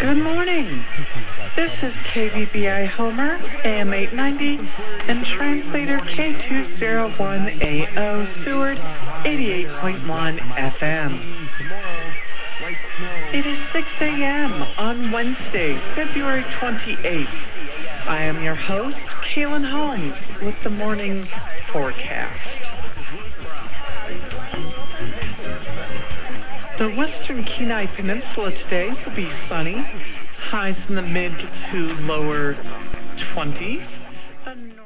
Good morning. This is KVBI Homer, AM 890, and translator K201AO Seward, 88.1 FM. It is 6 a.m. on Wednesday, February 28th. I am your host, Kaylin Holmes, with the morning forecast. The western Kenai Peninsula today will be sunny, highs in the mid to lower 20s.